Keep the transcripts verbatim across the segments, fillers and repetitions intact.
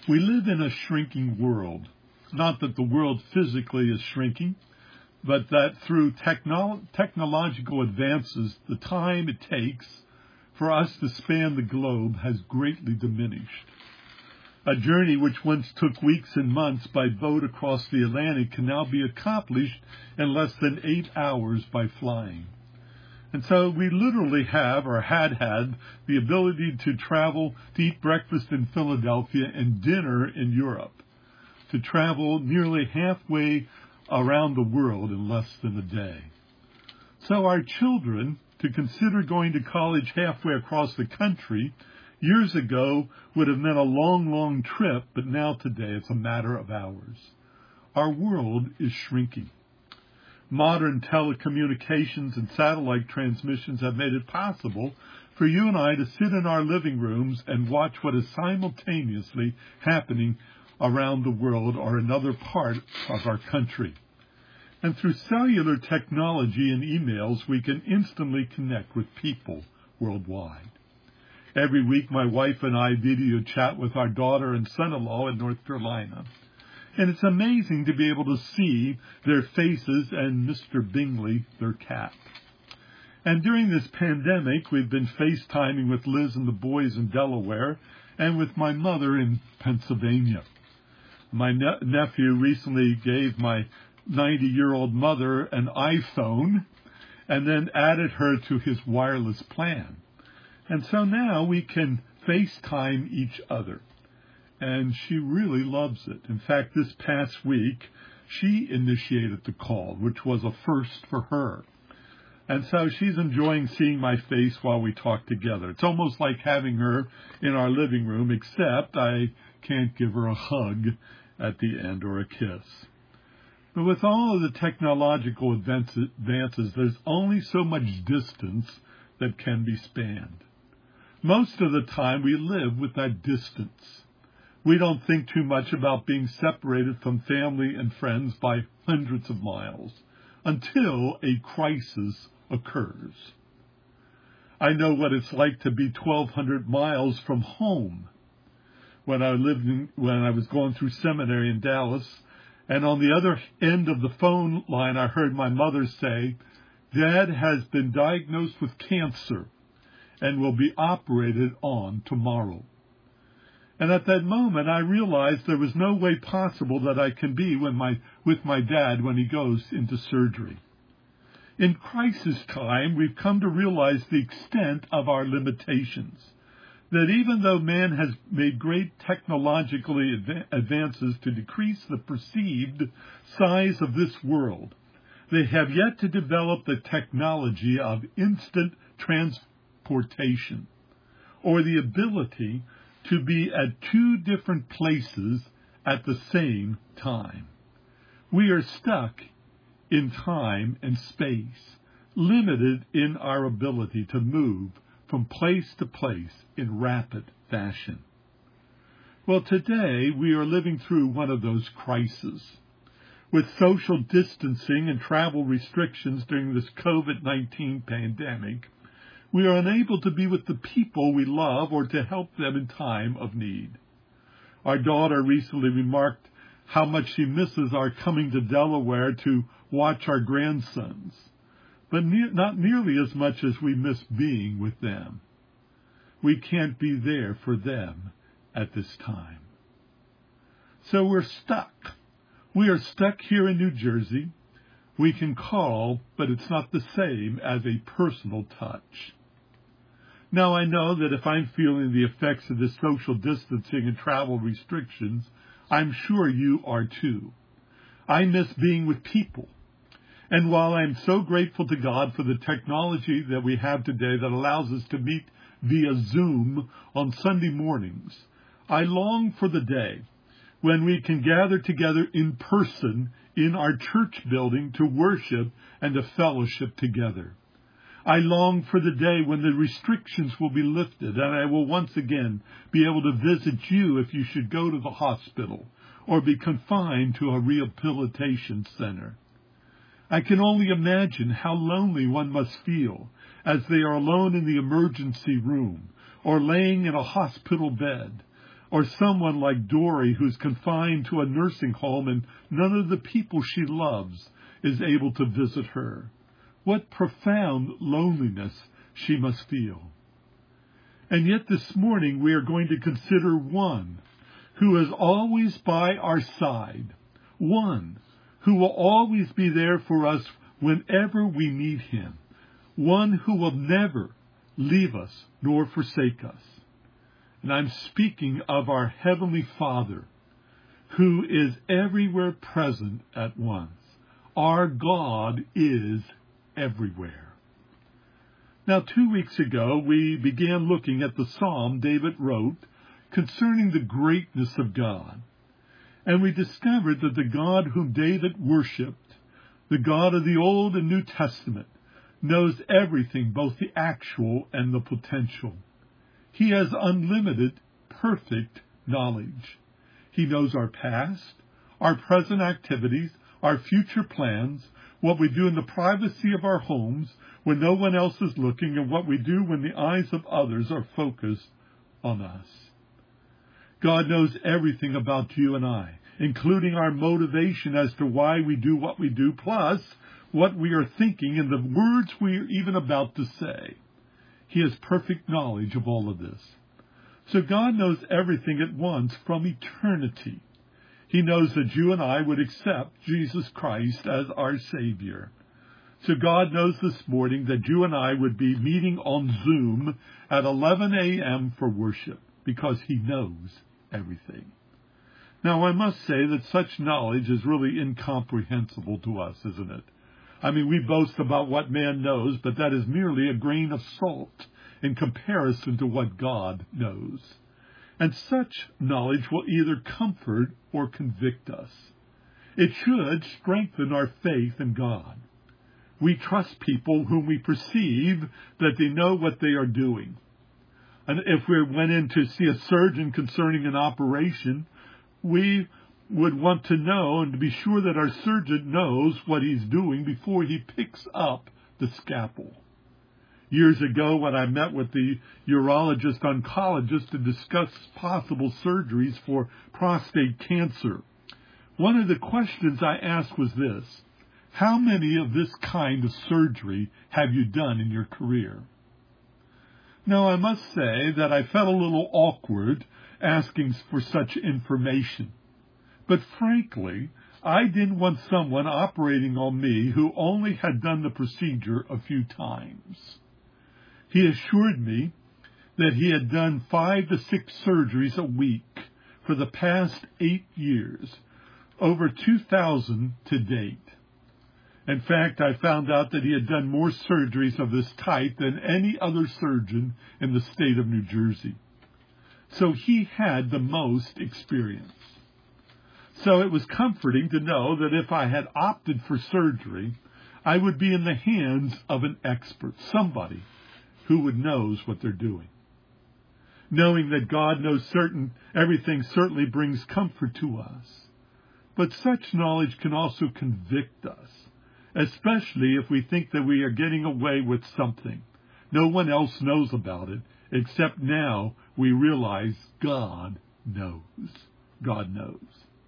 We live in a shrinking world. Not that the world physically is shrinking, but that through technolo- technological advances, the time it takes for us to span the globe has greatly diminished. A journey which once took weeks and months by boat across the Atlantic can now be accomplished in less than eight hours by flying. And so we literally have, or had had, the ability to travel, to eat breakfast in Philadelphia and dinner in Europe, to travel nearly halfway around the world in less than a day. So our children, to consider going to college halfway across the country, years ago would have meant a long, long trip, but now today it's a matter of hours. Our world is shrinking. Modern telecommunications and satellite transmissions have made it possible for you and I to sit in our living rooms and watch what is simultaneously happening around the world or another part of our country. And through cellular technology and emails, we can instantly connect with people worldwide. Every week, my wife and I video chat with our daughter and son-in-law in North Carolina. And it's amazing to be able to see their faces and Mister Bingley, their cat. And during this pandemic, we've been FaceTiming with Liz and the boys in Delaware and with my mother in Pennsylvania. My ne- nephew recently gave my ninety-year-old mother an iPhone and then added her to his wireless plan. And so now we can FaceTime each other. And she really loves it. In fact, this past week, she initiated the call, which was a first for her. And so she's enjoying seeing my face while we talk together. It's almost like having her in our living room, except I can't give her a hug at the end or a kiss. But with all of the technological advances, there's only so much distance that can be spanned. Most of the time, we live with that distance. We don't think too much about being separated from family and friends by hundreds of miles until a crisis occurs. I know what it's like to be twelve hundred miles from home. When I lived in, when I was going through seminary in Dallas, and on the other end of the phone line, I heard my mother say, "Dad has been diagnosed with cancer and will be operated on tomorrow." And at that moment, I realized there was no way possible that I can be when my, with my dad when he goes into surgery. In crisis time, we've come to realize the extent of our limitations, that even though man has made great technological adv- advances to decrease the perceived size of this world, they have yet to develop the technology of instant transportation, or the ability to be at two different places at the same time. We are stuck in time and space, limited in our ability to move from place to place in rapid fashion. Well, today we are living through one of those crises. With social distancing and travel restrictions during this COVID nineteen pandemic, we are unable to be with the people we love or to help them in time of need. Our daughter recently remarked how much she misses our coming to Delaware to watch our grandsons, but ne- not nearly as much as we miss being with them. We can't be there for them at this time. So we're stuck. We are stuck here in New Jersey. We can call, but it's not the same as a personal touch. Now, I know that if I'm feeling the effects of this social distancing and travel restrictions, I'm sure you are too. I miss being with people. And while I'm so grateful to God for the technology that we have today that allows us to meet via Zoom on Sunday mornings, I long for the day when we can gather together in person in our church building to worship and to fellowship together. I long for the day when the restrictions will be lifted and I will once again be able to visit you if you should go to the hospital or be confined to a rehabilitation center. I can only imagine how lonely one must feel as they are alone in the emergency room or laying in a hospital bed, Or someone like Dory, who's confined to a nursing home and none of the people she loves is able to visit her. What profound loneliness she must feel. And yet this morning we are going to consider one who is always by our side, one who will always be there for us whenever we need him, one who will never leave us nor forsake us. And I'm speaking of our Heavenly Father, who is everywhere present at once. Our God is everywhere. Now, two weeks ago, we began looking at the psalm David wrote concerning the greatness of God. And we discovered that the God whom David worshipped, the God of the Old and New Testament, knows everything, both the actual and the potential. He has unlimited, perfect knowledge. He knows our past, our present activities, our future plans, what we do in the privacy of our homes when no one else is looking, and what we do when the eyes of others are focused on us. God knows everything about you and I, including our motivation as to why we do what we do, plus what we are thinking and the words we are even about to say. He has perfect knowledge of all of this. So God knows everything at once from eternity. He knows that you and I would accept Jesus Christ as our Savior. So God knows this morning that you and I would be meeting on Zoom at eleven a.m. for worship, because he knows everything. Now, I must say that such knowledge is really incomprehensible to us, isn't it? I mean, we boast about what man knows, but that is merely a grain of salt in comparison to what God knows. And such knowledge will either comfort or convict us. It should strengthen our faith in God. We trust people whom we perceive that they know what they are doing. And if we went in to see a surgeon concerning an operation, we would want to know and to be sure that our surgeon knows what he's doing before he picks up the scalpel. Years ago, when I met with the urologist oncologist to discuss possible surgeries for prostate cancer, one of the questions I asked was this: how many of this kind of surgery have you done in your career? Now, I must say that I felt a little awkward asking for such information. But frankly, I didn't want someone operating on me who only had done the procedure a few times. He assured me that he had done five to six surgeries a week for the past eight years, over two thousand to date. In fact, I found out that he had done more surgeries of this type than any other surgeon in the state of New Jersey. So he had the most experience. So it was comforting to know that if I had opted for surgery, I would be in the hands of an expert, somebody who would knows what they're doing. Knowing that God knows certain everything certainly brings comfort to us. But such knowledge can also convict us, especially if we think that we are getting away with something. No one else knows about it, except now we realize God knows. God knows.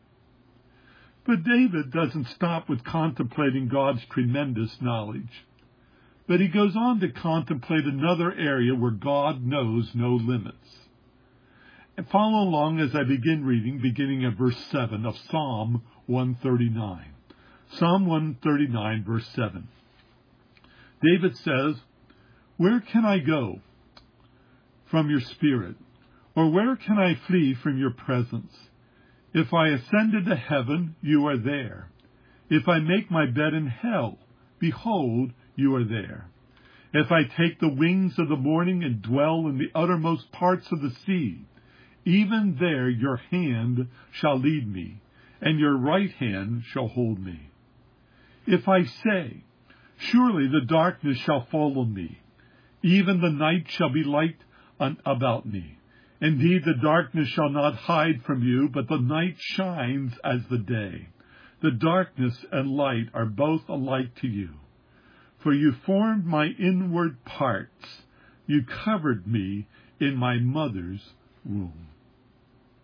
But David doesn't stop with contemplating God's tremendous knowledge. But he goes on to contemplate another area where God knows no limits. And follow along as I begin reading, beginning at verse seven of Psalm one thirty-nine. Psalm one thirty-nine, verse seven. David says, "Where can I go from your spirit? Or where can I flee from your presence? If I ascend into heaven, you are there. If I make my bed in hell, behold, you are there. If I take the wings of the morning and dwell in the uttermost parts of the sea, even there your hand shall lead me, and your right hand shall hold me. If I say, surely the darkness shall fall on me, even the night shall be light about me. Indeed, the darkness shall not hide from you, but the night shines as the day. The darkness and light are both alike to you. For you formed my inward parts. You covered me in my mother's womb."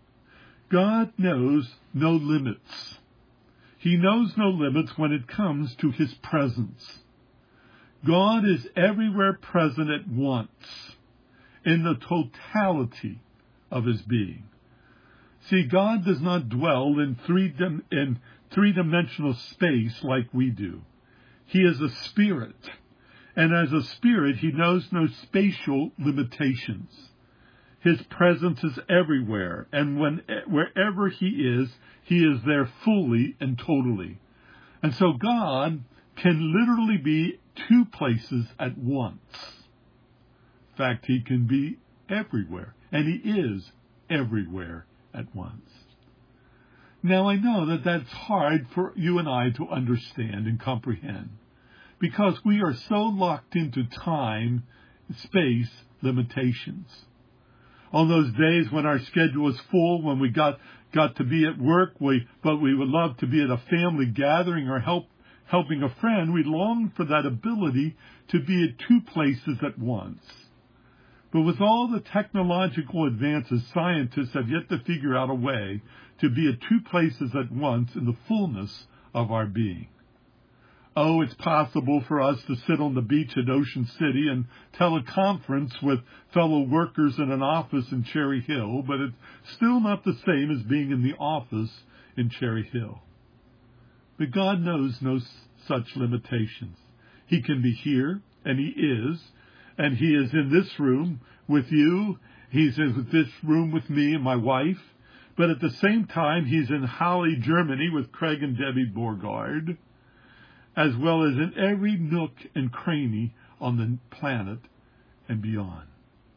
God knows no limits. He knows no limits when it comes to his presence. God is everywhere present at once, in the totality of his being. See, God does not dwell in three dim- in three-dimensional space like we do. He is a spirit, and as a spirit, he knows no spatial limitations. His presence is everywhere, and when wherever he is, he is there fully and totally. And so God can literally be two places at once. In fact, he can be everywhere, and he is everywhere at once. Now, I know that that's hard for you and I to understand and comprehend, because we are so locked into time, space limitations. On those days when our schedule was full, when we got, got to be at work, we, but we would love to be at a family gathering or help, helping a friend, we long for that ability to be at two places at once. But with all the technological advances, scientists have yet to figure out a way to be at two places at once in the fullness of our being. Oh, it's possible for us to sit on the beach at Ocean City and teleconference with fellow workers in an office in Cherry Hill, but it's still not the same as being in the office in Cherry Hill. But God knows no such limitations. He can be here, and he is, and he is in this room with you. He's in this room with me and my wife. But at the same time, he's in Halle, Germany with Craig and Debbie Borgard, as well as in every nook and cranny on the planet and beyond.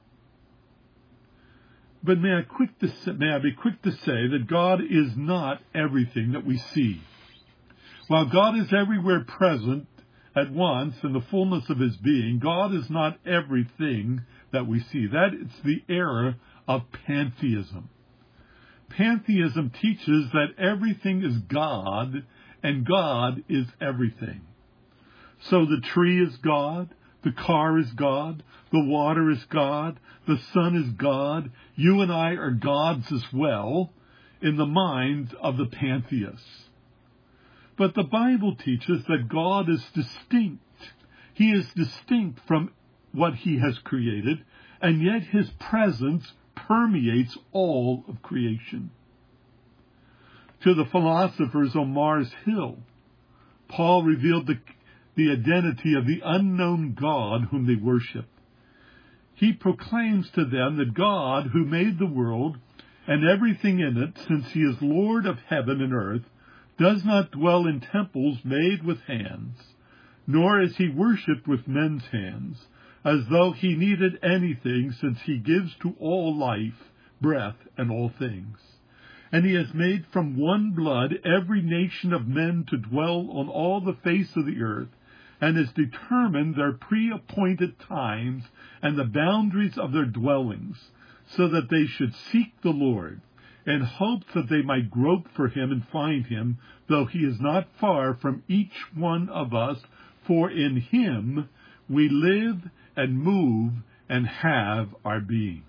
But may I, quick to say, may I be quick to say that God is not everything that we see. While God is everywhere present at once in the fullness of his being, God is not everything that we see. That is the error of pantheism. Pantheism teaches that everything is God and God is everything. So the tree is God, the car is God, the water is God, the sun is God. You and I are gods as well in the minds of the pantheists. But the Bible teaches that God is distinct. He is distinct from what he has created, and yet his presence permeates all of creation. To the philosophers on Mars Hill, Paul revealed the, the identity of the unknown God whom they worship. He proclaims to them that God, who made the world and everything in it, since he is Lord of heaven and earth, does not dwell in temples made with hands, nor is he worshipped with men's hands, as though he needed anything, since he gives to all life, breath, and all things. And he has made from one blood every nation of men to dwell on all the face of the earth, and has determined their pre-appointed times and the boundaries of their dwellings, so that they should seek the Lord, in hopes that they might grope for him and find him, though he is not far from each one of us, for in him we live and move and have our being.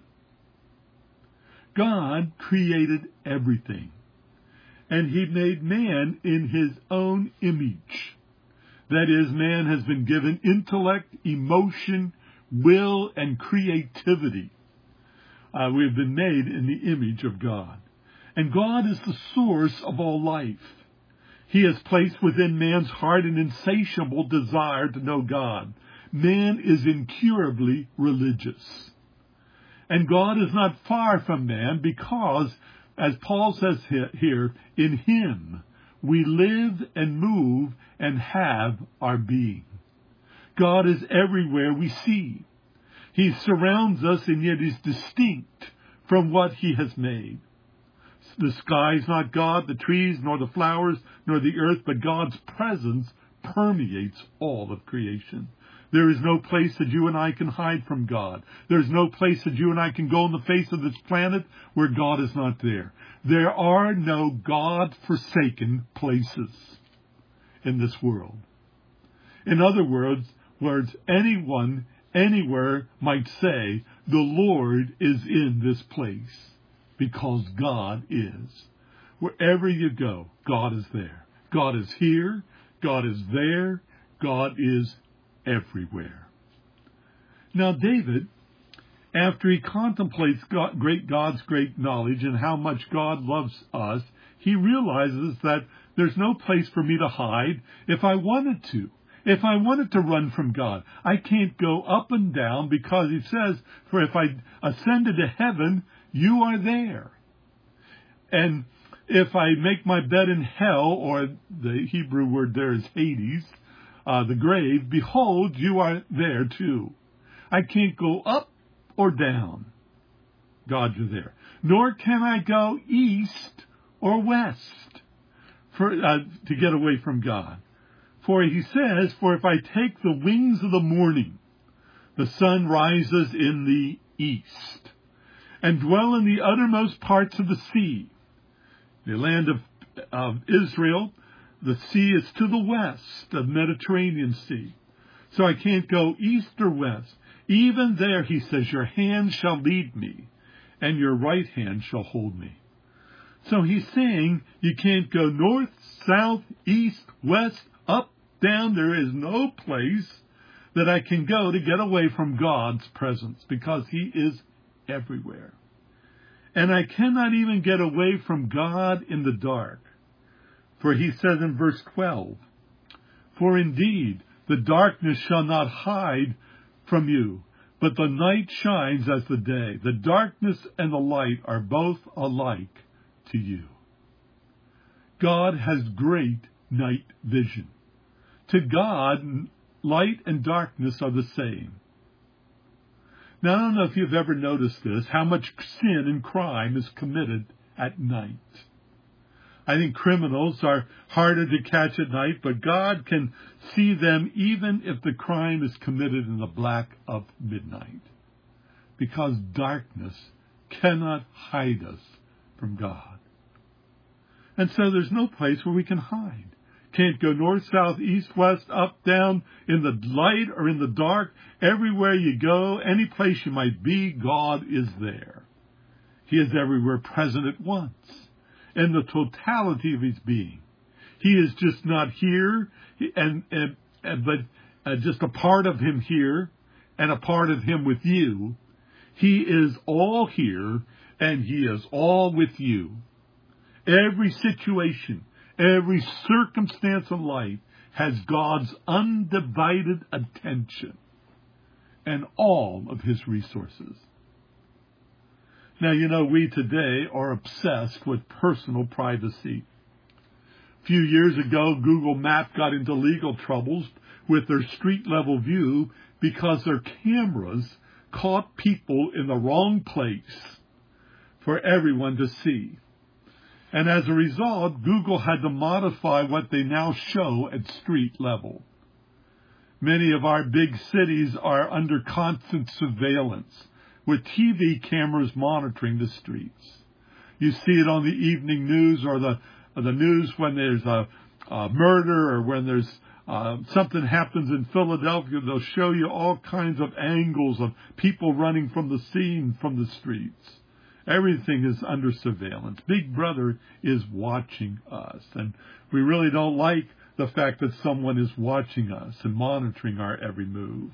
God created everything, and he made man in his own image. That is, man has been given intellect, emotion, will, and creativity. Uh, we have been made in the image of God. And God is the source of all life. He has placed within man's heart an insatiable desire to know God. Man is incurably religious. And God is not far from man because, as Paul says here, in him we live and move and have our being. God is everywhere we see. He surrounds us, and yet is distinct from what he has made. The sky is not God, the trees, nor the flowers, nor the earth, but God's presence permeates all of creation. There is no place that you and I can hide from God. There is no place that you and I can go on the face of this planet where God is not there. There are no God-forsaken places in this world. In other words, words, anyone, anywhere might say, the Lord is in this place. because God is. Wherever you go, God is there. God is here. God is there. God is everywhere. Now, David, after he contemplates God, great God's great knowledge and how much God loves us, he realizes that there's no place for me to hide if I wanted to. If I wanted to run from God, I can't go up and down, because he says, for if I ascended to heaven, you are there. And if I make my bed in hell, or the Hebrew word there is Hades, uh, the grave, behold, you are there too. I can't go up or down. God, you're there. Nor can I go east or west for uh, to get away from God. For he says, for if I take the wings of the morning, the sun rises in the east, and dwell in the uttermost parts of the sea. The land of, of Israel, the sea is to the west of Mediterranean Sea. So I can't go east or west. Even there, he says, your hand shall lead me, and your right hand shall hold me. So he's saying you can't go north, south, east, west, up, down. There is no place that I can go to get away from God's presence, because he is everywhere. And I cannot even get away from God in the dark. For he says in verse twelve, for indeed the darkness shall not hide from you, but the night shines as the day. The darkness and the light are both alike to you. God has great night vision. To God, light and darkness are the same. Now, I don't know if you've ever noticed this, how much sin and crime is committed at night. I think criminals are harder to catch at night, but God can see them even if the crime is committed in the black of midnight, because darkness cannot hide us from God. And so there's no place where we can hide. Can't go north, south, east, west, up, down, in the light or in the dark. Everywhere you go, any place you might be, God is there. He is everywhere present at once, in the totality of his being. He is just not here, and, and, and but uh, just a part of him here, and a part of him with you. He is all here, and he is all with you. Every situation, every circumstance of life has God's undivided attention and all of his resources. Now, you know, we today are obsessed with personal privacy. A few years ago, Google Maps got into legal troubles with their street-level view because their cameras caught people in the wrong place for everyone to see. And as a result, Google had to modify what they now show at street level. Many of our big cities are under constant surveillance, with T V cameras monitoring the streets. You see it on the evening news or the or the news when there's a, a murder, or when there's uh, something happens in Philadelphia. They'll show you all kinds of angles of people running from the scene, from the streets. Everything is under surveillance. Big Brother is watching us, and we really don't like the fact that someone is watching us and monitoring our every move.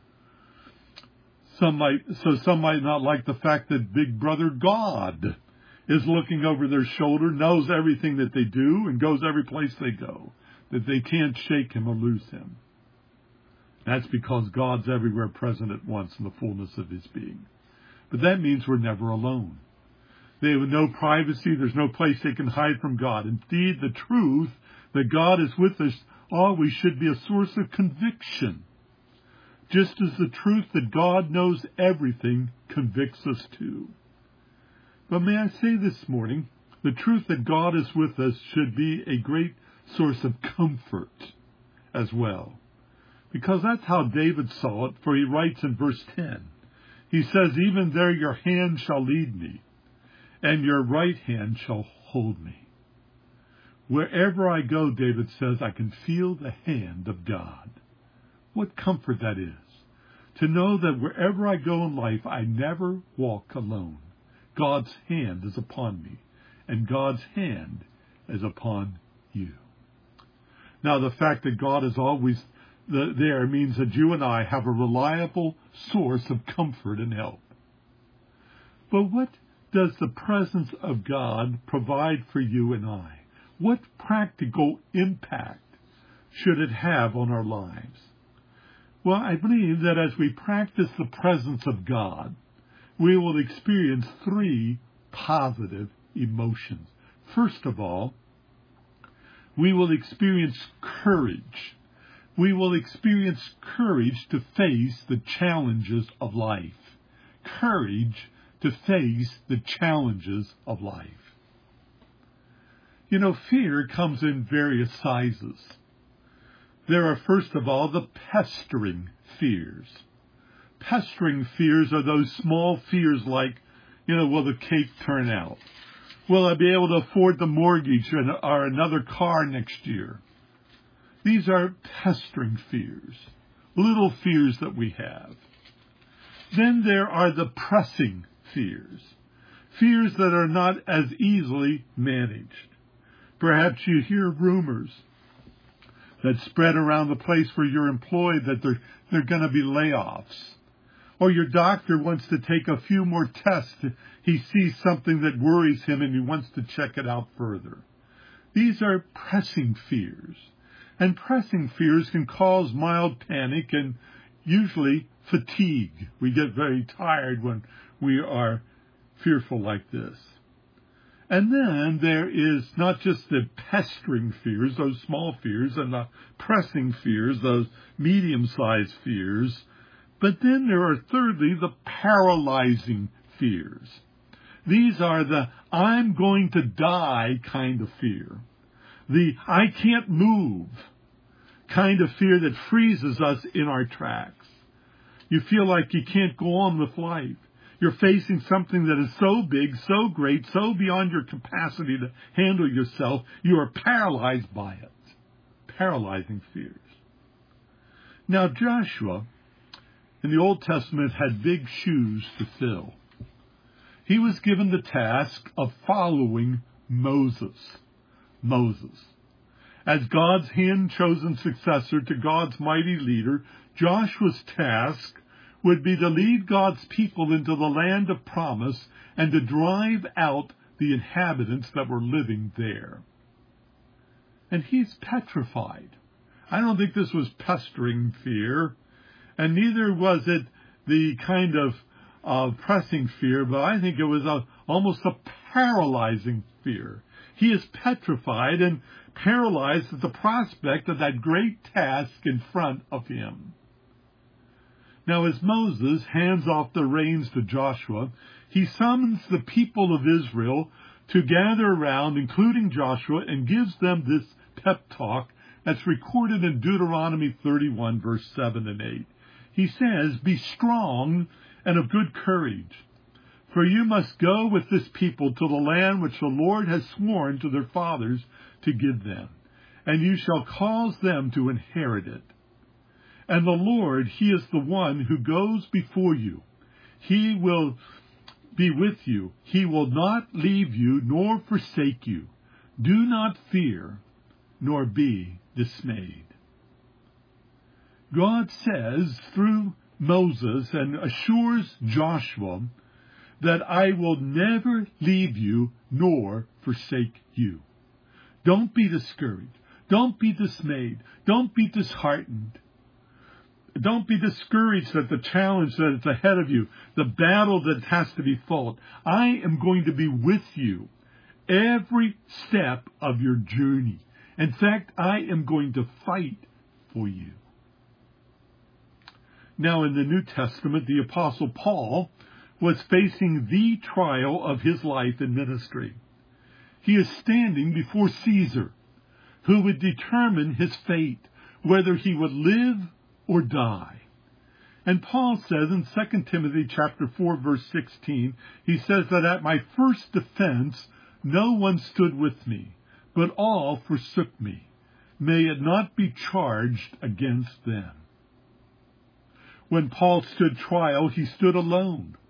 Some might, so some might not like the fact that Big Brother God is looking over their shoulder, knows everything that they do, and goes every place they go, that they can't shake him or lose him. That's because God's everywhere present at once in the fullness of his being. But that means we're never alone. They have no privacy. There's no place they can hide from God. Indeed, the truth that God is with us always should be a source of conviction, just as the truth that God knows everything convicts us too. But may I say this morning, the truth that God is with us should be a great source of comfort as well, because that's how David saw it, for he writes in verse ten, he says, even there your hand shall lead me, and your right hand shall hold me. Wherever I go, David says, I can feel the hand of God. What comfort that is, to know that wherever I go in life, I never walk alone. God's hand is upon me, and God's hand is upon you. Now, the fact that God is always there means that you and I have a reliable source of comfort and help. But what does the presence of God provide for you and I? What practical impact should it have on our lives? Well, I believe that as we practice the presence of God, we will experience three positive emotions. First of all, we will experience courage. We will experience courage to face the challenges of life. Courage to face the challenges of life. You know, fear comes in various sizes. There are, first of all, the pestering fears. Pestering fears are those small fears like, you know, will the cake turn out? Will I be able to afford the mortgage or another car next year? These are pestering fears, little fears that we have. Then there are the pressing fears, fears that are not as easily managed. Perhaps you hear rumors that spread around the place where you're employed that there, there are going to be layoffs. Or your doctor wants to take a few more tests. He sees something that worries him and he wants to check it out further. These are pressing fears. And pressing fears can cause mild panic and usually fatigue. We get very tired when we are fearful like this. And then there is not just the pestering fears, those small fears, and the pressing fears, those medium-sized fears, but then there are thirdly the paralyzing fears. These are the I'm going to die kind of fear. The I can't move kind of fear that freezes us in our tracks. You feel like you can't go on with life. You're facing something that is so big, so great, so beyond your capacity to handle yourself, you are paralyzed by it. Paralyzing fears. Now, Joshua in the Old Testament had big shoes to fill. He was given the task of following Moses. Moses. As God's hand-chosen successor to God's mighty leader, Joshua's task would be to lead God's people into the land of promise and to drive out the inhabitants that were living there. And he's petrified. I don't think this was pestering fear, and neither was it the kind of uh, pressing fear, but I think it was a, almost a paralyzing fear. He is petrified and paralyzed at the prospect of that great task in front of him. Now, as Moses hands off the reins to Joshua, he summons the people of Israel to gather around, including Joshua, and gives them this pep talk that's recorded in Deuteronomy thirty-one, verse seven and eight. He says, "Be strong and of good courage, for you must go with this people to the land which the Lord has sworn to their fathers to give them, and you shall cause them to inherit it. And the Lord, He is the one who goes before you. He will be with you. He will not leave you nor forsake you. Do not fear, nor be dismayed." God says through Moses and assures Joshua that I will never leave you nor forsake you. Don't be discouraged. Don't be dismayed. Don't be disheartened. Don't be discouraged at the challenge that is ahead of you, the battle that has to be fought. I am going to be with you every step of your journey. In fact, I am going to fight for you. Now, in the New Testament, the Apostle Paul was facing the trial of his life and ministry. He is standing before Caesar, who would determine his fate, whether he would live or die. And Paul says in Second Timothy chapter four, verse sixteen, he says that at my first defense, no one stood with me, but all forsook me. May it not be charged against them. When Paul stood trial, he stood alone.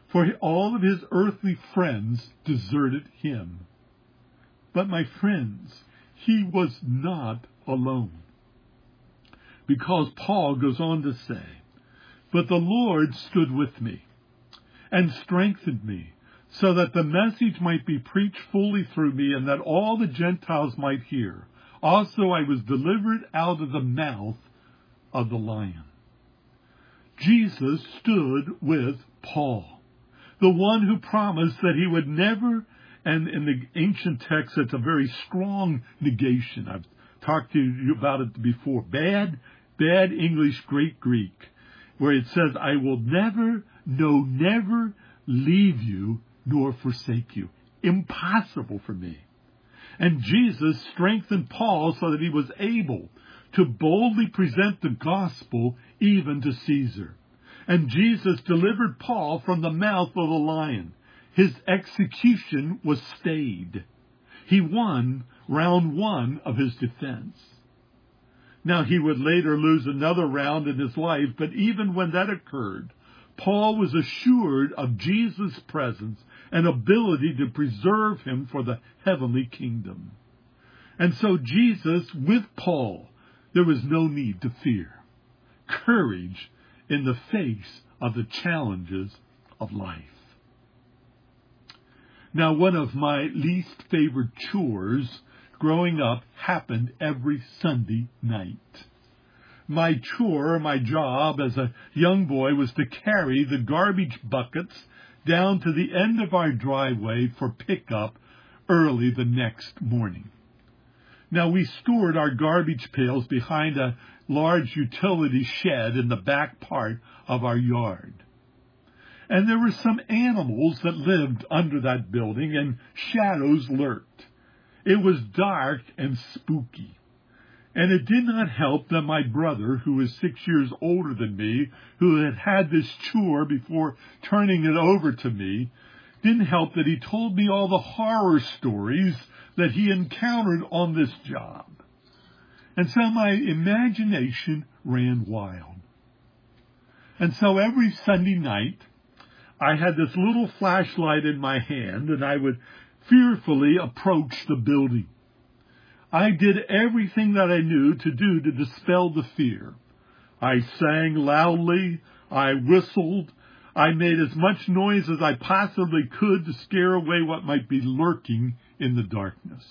for all of his earthly friends deserted him. But my friends, he was not alone. Because Paul goes on to say, but the Lord stood with me and strengthened me, so that the message might be preached fully through me, and that all the Gentiles might hear. Also I was delivered out of the mouth of the lion. Jesus stood with Paul, the one who promised that he would never, and in the ancient text it's a very strong negation. I've talked to you about it before. Bad, bad English, great Greek, where it says, I will never, no, never leave you nor forsake you. Impossible for me. And Jesus strengthened Paul so that he was able to boldly present the gospel even to Caesar. And Jesus delivered Paul from the mouth of the lion. His execution was stayed. He won round one of his defense. Now, he would later lose another round in his life, but even when that occurred, Paul was assured of Jesus' presence and ability to preserve him for the heavenly kingdom. And so Jesus, with Paul, there was no need to fear. Courage in the face of the challenges of life. Now, one of my least favorite chores growing up happened every Sunday night. My chore, my job as a young boy, was to carry the garbage buckets down to the end of our driveway for pickup early the next morning. Now, we stored our garbage pails behind a large utility shed in the back part of our yard. And there were some animals that lived under that building, and shadows lurked. It was dark and spooky. And it did not help that my brother, who was six years older than me, who had had this chore before turning it over to me, didn't help that he told me all the horror stories that he encountered on this job. And so my imagination ran wild. And so every Sunday night, I had this little flashlight in my hand, and I would fearfully approach the building. I did everything that I knew to do to dispel the fear. I sang loudly, I whistled, I made as much noise as I possibly could to scare away what might be lurking in the darkness.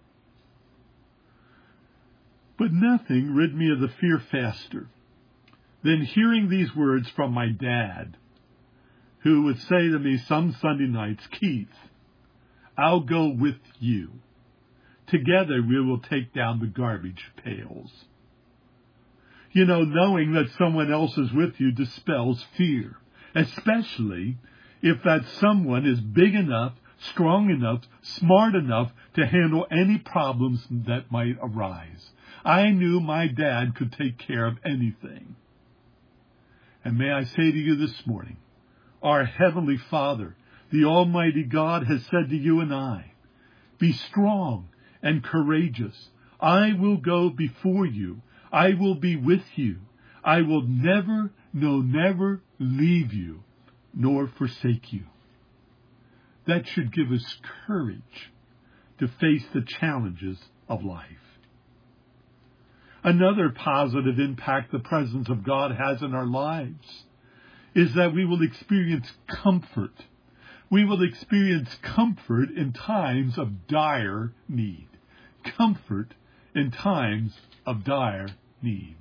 But nothing rid me of the fear faster than hearing these words from my dad, who would say to me some Sunday nights, Keith, I'll go with you. Together we will take down the garbage pails. You know, knowing that someone else is with you dispels fear, especially if that someone is big enough, strong enough, smart enough to handle any problems that might arise. I knew my dad could take care of anything. And may I say to you this morning, our Heavenly Father, the Almighty God, has said to you and I, be strong and courageous. I will go before you. I will be with you. I will never, no, never leave you, nor forsake you. That should give us courage to face the challenges of life. Another positive impact the presence of God has in our lives is that we will experience comfort. We will experience comfort in times of dire need. Comfort in times of dire need.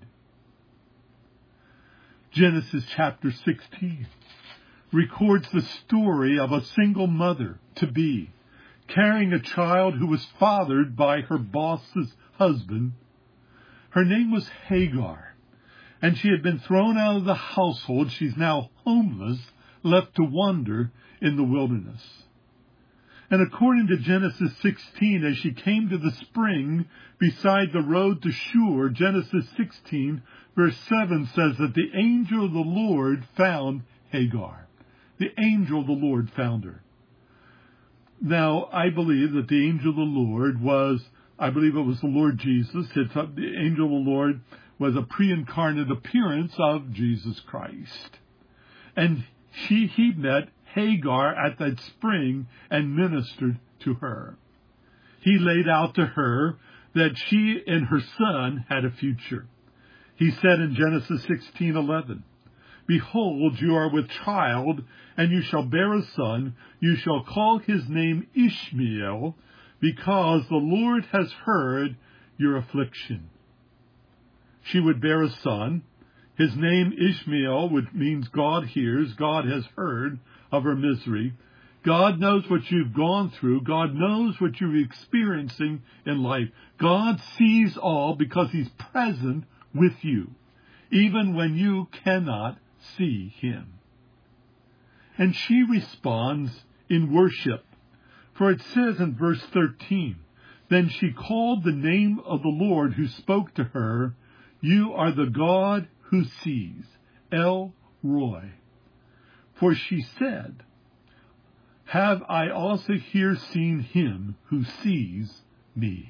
Genesis chapter sixteen records the story of a single mother-to-be carrying a child who was fathered by her boss's husband. Her name was Hagar, and she had been thrown out of the household. She's now homeless, left to wander in the wilderness. And according to Genesis sixteen, as she came to the spring beside the road to Shur, Genesis sixteen, verse seven says that the angel of the Lord found Hagar. The angel of the Lord found her. Now, I believe that the angel of the Lord was, I believe it was the Lord Jesus. It's, uh, the angel of the Lord was a pre-incarnate appearance of Jesus Christ. And she, he met Hagar at that spring and ministered to her. He laid out to her that she and her son had a future. He said in Genesis sixteen eleven, "Behold, you are with child, and you shall bear a son. You shall call his name Ishmael, because the Lord has heard your affliction." She would bear a son. His name Ishmael, which means God hears, God has heard of her misery. God knows what you've gone through. God knows what you're experiencing in life. God sees all because he's present with you, even when you cannot see him. And she responds in worship. For it says in verse thirteen, "Then she called the name of the Lord who spoke to her, 'You are the God who sees,' El Roi. For she said, 'Have I also here seen him who sees me?'"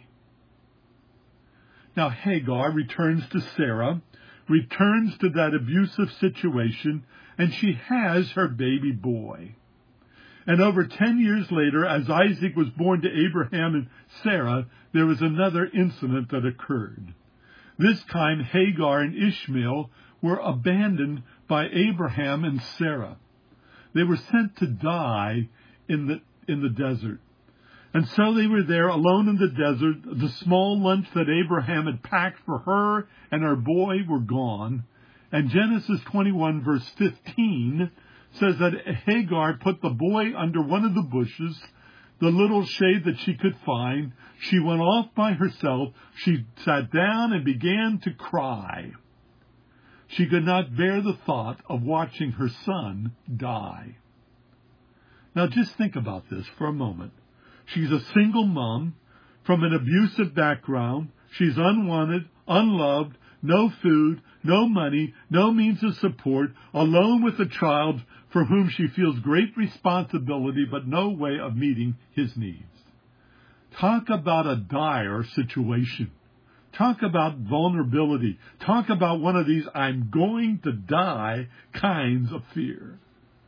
Now Hagar returns to Sarah, returns to that abusive situation, and she has her baby boy. And over ten years later, as Isaac was born to Abraham and Sarah, there was another incident that occurred. This time, Hagar and Ishmael were abandoned by Abraham and Sarah. They were sent to die in the, in the desert. And so they were there alone in the desert. The small lunch that Abraham had packed for her and her boy were gone. And Genesis twenty-one verse fifteen says that Hagar put the boy under one of the bushes, the little shade that she could find. She went off by herself. She sat down and began to cry. She could not bear the thought of watching her son die. Now just think about this for a moment. She's a single mom from an abusive background. She's unwanted, unloved, no food, no money, no means of support, alone with a child for whom she feels great responsibility but no way of meeting his needs. Talk about a dire situation. Talk about vulnerability. Talk about one of these I'm going to die kinds of fear.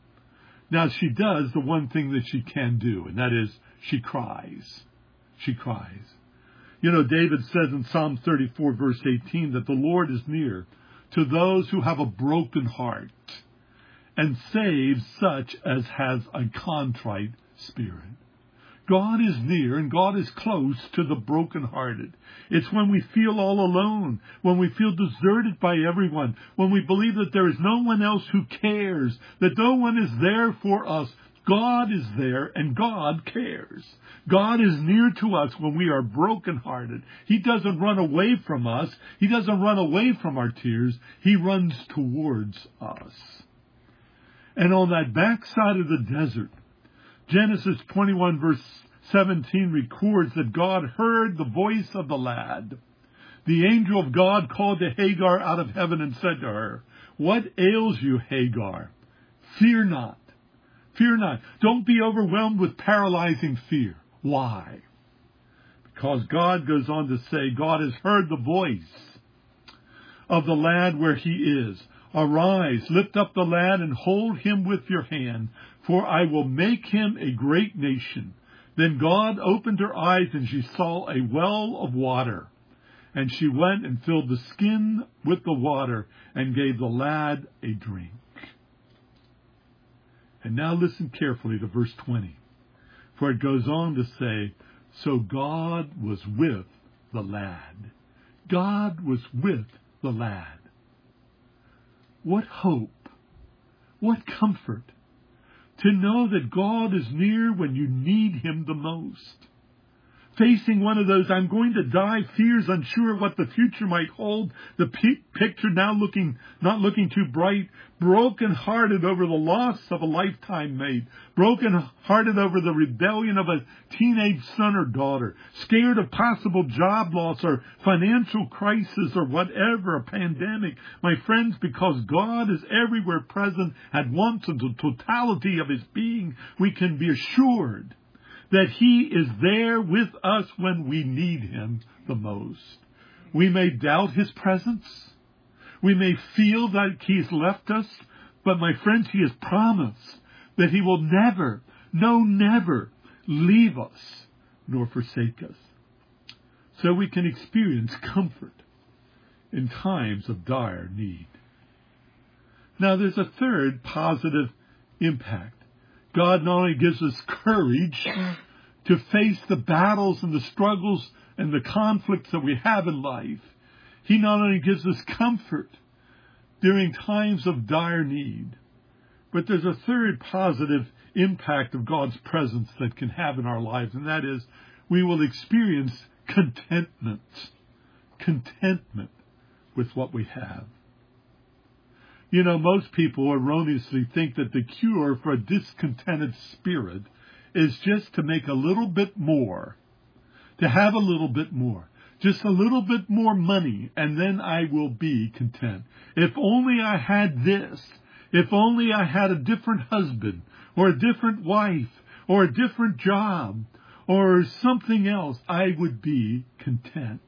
Now she does the one thing that she can do, and that is she cries. She cries. You know, David says in Psalm thirty-four, verse eighteen, that the Lord is near to those who have a broken heart and saves such as has a contrite spirit. God is near and God is close to the brokenhearted. It's when we feel all alone, when we feel deserted by everyone, when we believe that there is no one else who cares, that no one is there for us. God is there and God cares. God is near to us when we are brokenhearted. He doesn't run away from us. He doesn't run away from our tears. He runs towards us. And on that backside of the desert, Genesis twenty-one verse seventeen records that God heard the voice of the lad. The angel of God called to Hagar out of heaven and said to her, "What ails you, Hagar? Fear not. Fear not." Don't be overwhelmed with paralyzing fear. Why? Because God goes on to say, God has heard the voice of the lad where he is. "Arise, lift up the lad and hold him with your hand, for I will make him a great nation." Then God opened her eyes and she saw a well of water. And she went and filled the skin with the water and gave the lad a drink. And now listen carefully to verse twenty. For it goes on to say, so God was with the lad. God was with the lad. What hope, what comfort to know that God is near when you need him the most. Facing one of those I'm going to die fears, unsure what the future might hold, the p- picture now looking not looking too bright, broken-hearted over the loss of a lifetime mate, broken-hearted over the rebellion of a teenage son or daughter, scared of possible job loss or financial crisis or whatever, a pandemic. My friends, because God is everywhere present at once in the totality of his being, we can be assured that he is there with us when we need him the most. We may doubt his presence. We may feel that he's left us. But my friends, he has promised that he will never, no, never leave us nor forsake us. So we can experience comfort in times of dire need. Now there's a third positive impact. God not only gives us courage to face the battles and the struggles and the conflicts that we have in life, he not only gives us comfort during times of dire need, but there's a third positive impact of God's presence that can have in our lives, and that is we will experience contentment. Contentment with what we have. You know, most people erroneously think that the cure for a discontented spirit is just to make a little bit more, to have a little bit more, just a little bit more money, and then I will be content. If only I had this, if only I had a different husband, or a different wife, or a different job, or something else, I would be content.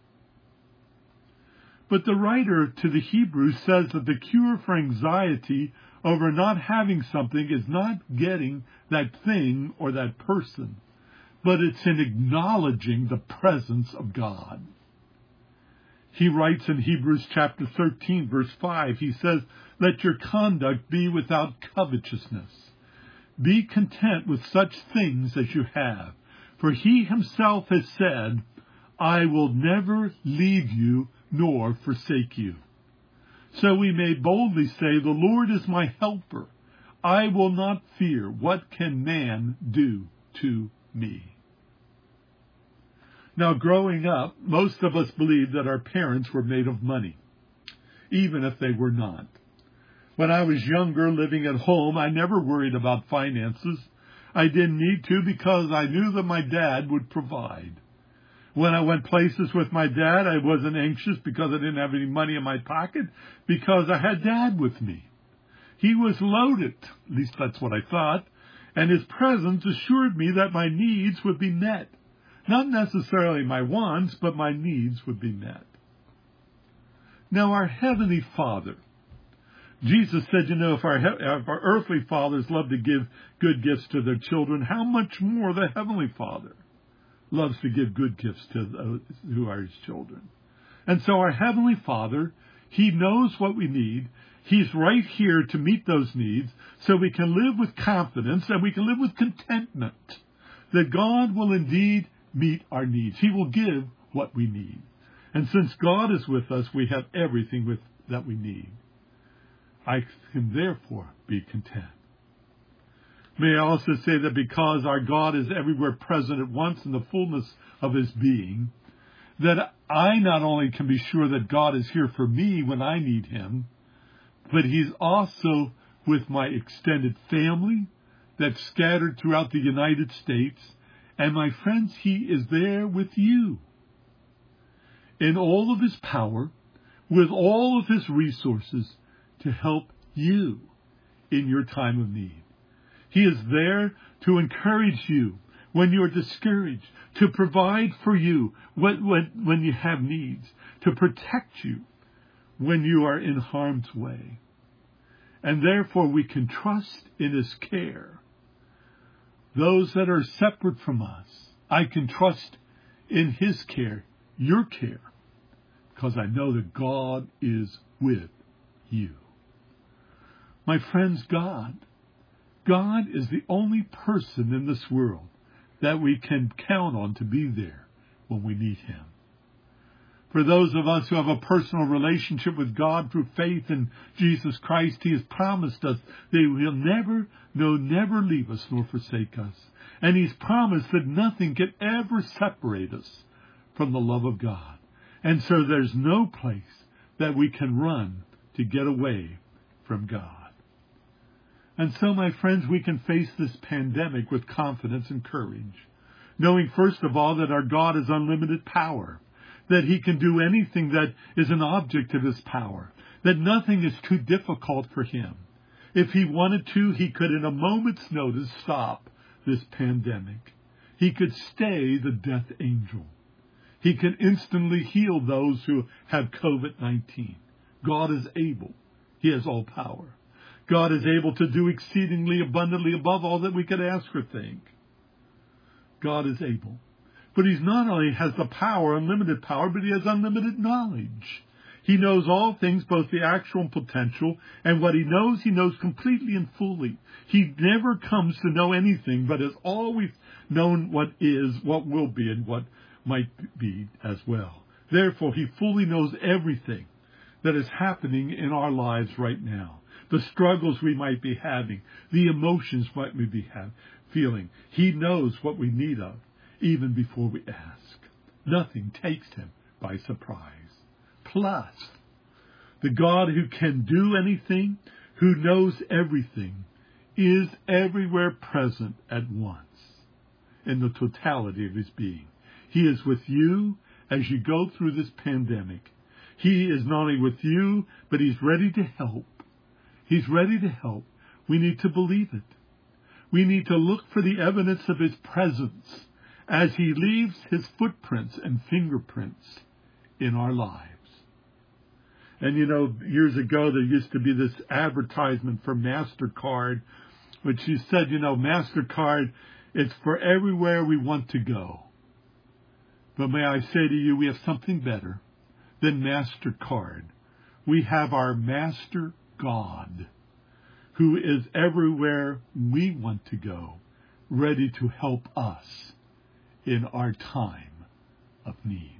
But the writer to the Hebrews says that the cure for anxiety over not having something is not getting that thing or that person, but it's in acknowledging the presence of God. He writes in Hebrews chapter thirteen, verse five, he says, "Let your conduct be without covetousness. Be content with such things as you have. For he himself has said, I will never leave you nor forsake you." So we may boldly say, "The Lord is my helper. I will not fear. What can man do to me?" Now, growing up, most of us believed that our parents were made of money, even if they were not. When I was younger, living at home, I never worried about finances. I didn't need to because I knew that my dad would provide. When I went places with my dad, I wasn't anxious because I didn't have any money in my pocket, because I had Dad with me. He was loaded, at least that's what I thought, and his presence assured me that my needs would be met. Not necessarily my wants, but my needs would be met. Now, our Heavenly Father, Jesus said, you know, if our, if our earthly fathers love to give good gifts to their children, how much more the Heavenly Father loves to give good gifts to those who are his children. And so our Heavenly Father, he knows what we need. He's right here to meet those needs so we can live with confidence and we can live with contentment that God will indeed meet our needs. He will give what we need. And since God is with us, we have everything with, that we need. I can therefore be content. May I also say that because our God is everywhere present at once in the fullness of his being, that I not only can be sure that God is here for me when I need him, but he's also with my extended family that's scattered throughout the United States. And my friends, he is there with you in all of his power, with all of his resources to help you in your time of need. He is there to encourage you when you're discouraged, to provide for you when, when, when you have needs, to protect you when you are in harm's way. And therefore we can trust in his care. Those that are separate from us, I can trust in his care, your care, because I know that God is with you. My friends, God, God is the only person in this world that we can count on to be there when we need him. For those of us who have a personal relationship with God through faith in Jesus Christ, he has promised us that he will never, no, never leave us nor forsake us. And he's promised that nothing can ever separate us from the love of God. And so there's no place that we can run to get away from God. And so, my friends, we can face this pandemic with confidence and courage, knowing, first of all, that our God has unlimited power, that he can do anything that is an object of his power, that nothing is too difficult for him. If he wanted to, he could, in a moment's notice, stop this pandemic. He could stay the death angel. He can instantly heal those who have covid nineteen. God is able. He has all power. God is able to do exceedingly abundantly above all that we could ask or think. God is able. But He not only has the power, unlimited power, but He has unlimited knowledge. He knows all things, both the actual and potential, and what He knows, He knows completely and fully. He never comes to know anything, but has always known what is, what will be, and what might be as well. Therefore, He fully knows everything that is happening in our lives right now. The struggles we might be having, the emotions might we be have, feeling. He knows what we need of, even before we ask. Nothing takes Him by surprise. Plus, the God who can do anything, who knows everything, is everywhere present at once in the totality of His being. He is with you as you go through this pandemic. He is not only with you, but He's ready to help. He's ready to help. We need to believe it. We need to look for the evidence of His presence as He leaves His footprints and fingerprints in our lives. And you know, years ago there used to be this advertisement for MasterCard, which she said, you know, MasterCard, it's for everywhere we want to go. But may I say to you, we have something better than MasterCard. We have our Master God, who is everywhere we want to go, ready to help us in our time of need.